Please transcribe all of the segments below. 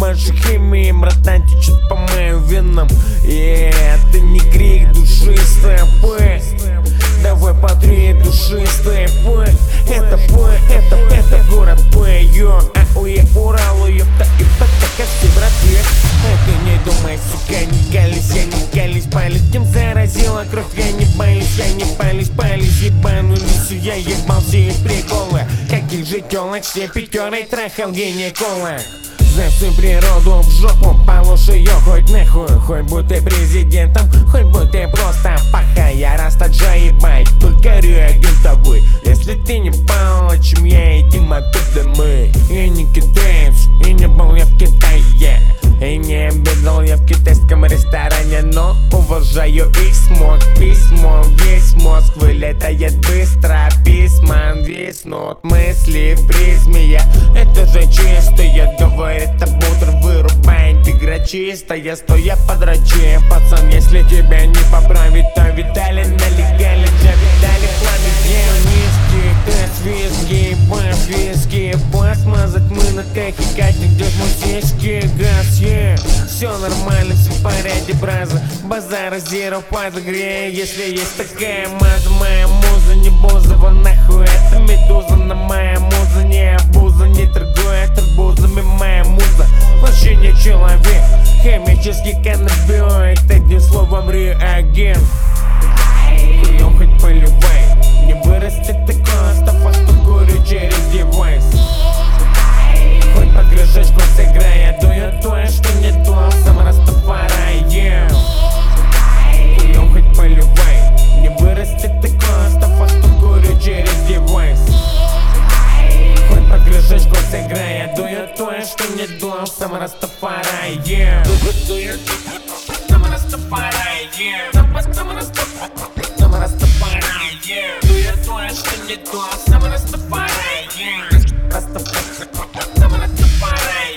больше химии, братан, течет по моим венам. И это не крик душистая П. Давай потри душистая П. Это П, это город П. Йо, ауе, Урал, ёпта, и так все братья. Ты не думай, сука, не кались, я не кались, палец. Тем заразила кровь, я не палюсь, ебану лису, я ебался из прикола. Каких же тёлок, все пятерой трахал гинеколог. За всю природу в жопу, получше её хоть нахуй. Хоть будь ты президентом, хоть будь ты просто паха. Я растаджа ебать, только реагент тобой. Если ты не понял, чем я, иди мопед домой. Я не китаец, и не был я в Китае, и не обедал я в китайском ресторане, но уважаю их смог. Письмо, весь мозг вылетает быстро. Письма виснут, мысли в призме. Это же чистое, говорит, а бутер вырубает. Игра чистая, стоя подрачи. Пацан, если тебя не поправить, то Виталий налегали. Для Виталий пламя низкий, тест виски, бас виски, бас мазать мы на кайфе, Катя, где мусечки, газ, все нормально, все в порядке, браза. Базара зеро подогрей, если есть такая маза. Моя муза не бузова, нахуй это медуза. На моя муза не обуза, не торгует арбузами. Моя муза вообще не человек, химический каннабиоид, одним словом реагент. Хуем хоть поливай, не вырастет такое, стафа, что курю через девайс. Хоть под крышечку сыграй, я дую то, что не то, сам Растафарай, Хуем хоть поливай, не вырастет такое, стафа, что курю через девайс. Хоть под крышечку сыграй, я дую то, что не то, сам Растафарай, Сам Растафарай, Сам Растафарай, дую то, что не то, сам Растафарай, Сам Растафарай,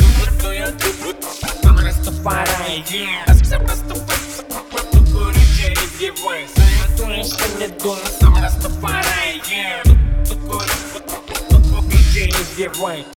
Сам Растафарай, Сам Растафарай, курю через девайс. Дую то, что не то, сам Растафарай, курю через девайс.